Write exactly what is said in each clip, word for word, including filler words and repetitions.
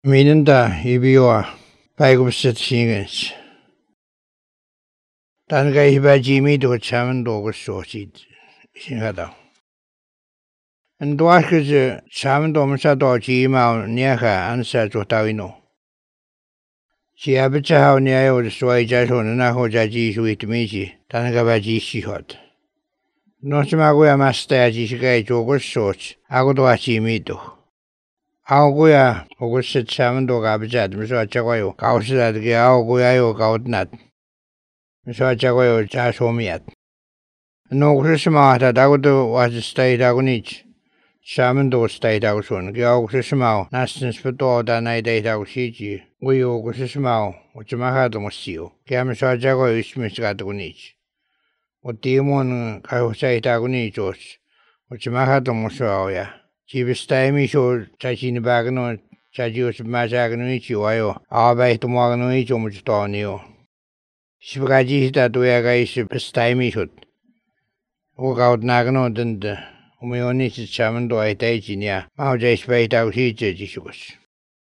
Minenda ibiwa paigubset singens. Tanga hiba jimi do chaman do sochid singada. En doaske chaman do msa do jima niaga ansa jotawino. Si abicha hau niayo swai jaso na ho jaji suit miji tanga baji shihot. No smago masta ji shigai jogos soch ago achi mido. Auguya August chaman do gabjad miso chagoyo kausad ge auguya yo gaudnat miso chagoyo jasomiat no kusma ta dagudo was stay dagunich chaman do stay daguson ge augusma nastin spito da nai dai dagushiji we augusma uchmaha do mosio ge miso chagoyo ismis gadugunich o demon kausai dagunich os uchmaha do moso ya Jibistami show Chachini Bagano, Chajios Mazaganichi, Wayo, Abai to Maganoich, Mustanio. Shivaji that we are guys Stami should walk out Nagano than the Umeonis Chaman do I take in ya, Mauja spite out his Jesus.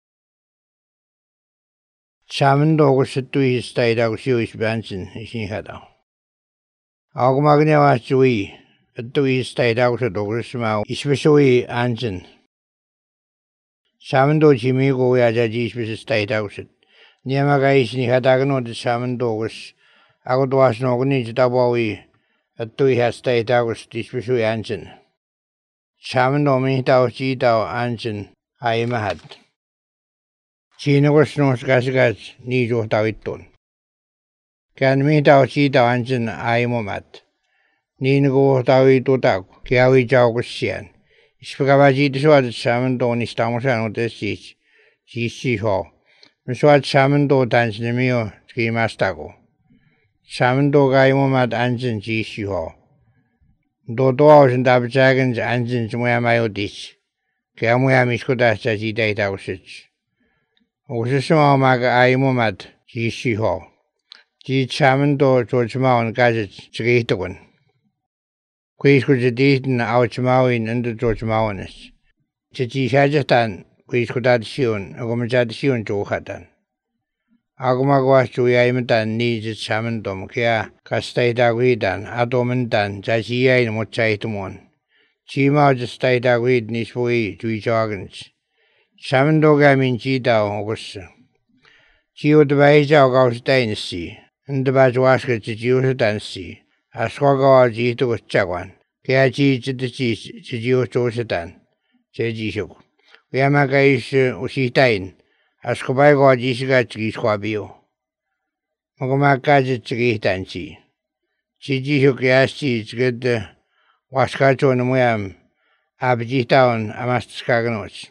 Chaman dog said to his state out Jewish Banson, is in Hada. Augmagna was to we. To his state out of Dogrismau, especially Anjan. Samando Chimigo Yajaji with state out. Niamaga is Nihadagano the Samandogus. Agodas Nogunich Dabawi, at two has state out, especially Anjan. Samando Mita Chita Anjan, I am had. Chino was no Gasgas, Nijo Daviton. Can meet our Chita Anjan, I am mad. Ninago tawi totak, kiawi jaugusian. Ispagabaji diswad salmon do ni stamosan des sich, sich ho. Miswad salmon do dance nemio, skimastago. Salmon do gaimomad anjin sich ho. Do doors and abjagans anjins moyamayo dich. Kiamoya miskudas jaji data usich. Usisma maga aimomad, sich ho. Ji salmon do Georgema on gadgets, chigitagon. Quis could the deed out Mawin and the George Mawanis. Chichi Hajatan, quis could add Sion, a gomajad Sion to Hatan. Agumagwas to Yaimetan needs its Samandom, Kia, Castaida Guidan, Adomendan, Jajia in Mochaitumon. Chima the Staida Guid Nisway to each organs. Samandogam in Chida, August. Chio the Baja August Dynasty, and the Bajwaska Chijusa Dynasty. Asquaga Jito was Chagwan, Kiachi to the cheese, Chijio Chosetan, Chejisho. Yamagaish Usitain, Ascobago Jisiga Chisquabio. Mogomakaji Chigitanchi. Chijisho Kiasti, good Wascacho and Moyam, Abjitown, Amaskaganos.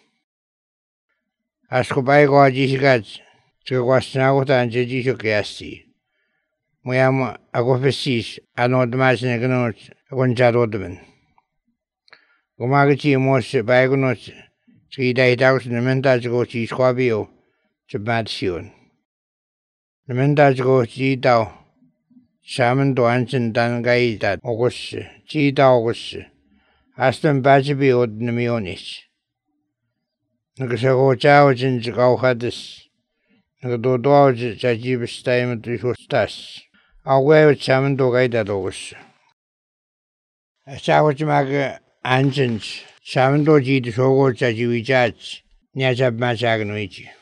Ascobago Jisiga, Chiguasnaguta and Chejisho Kiasti. Moyam agofesis anod masnegnot gonjarodmen. Gomagachi mos baigonot skidai daus nementas go chi squabio to badsion. Nementas go chi dao shaman do ansen dangai dat august, chi august. Aston bajibi od nemionis. Nagasago chao jin gau hadis. Nagadodo jajib staim to stas. Away chaman do gaida dogus. A chawachmaga anjins, chaman do ji the sogo chaji judge, Niajab Mazaganoichi.